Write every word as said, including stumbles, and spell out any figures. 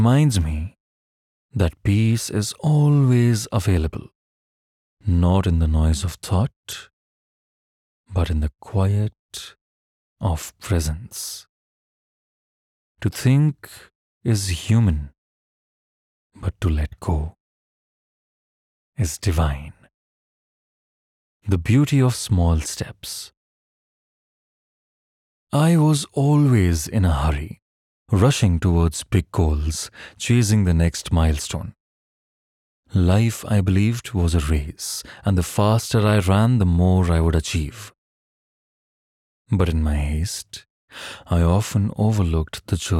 reminds me that peace is always available, not in the noise of thought, but in the quiet of presence. To think is human, but to let go is divine. The beauty of small steps. I was always in a hurry, rushing towards big goals, chasing the next milestone. Life, I believed, was a race, and the faster I ran, the more I would achieve. But in my haste, I often overlooked the journey.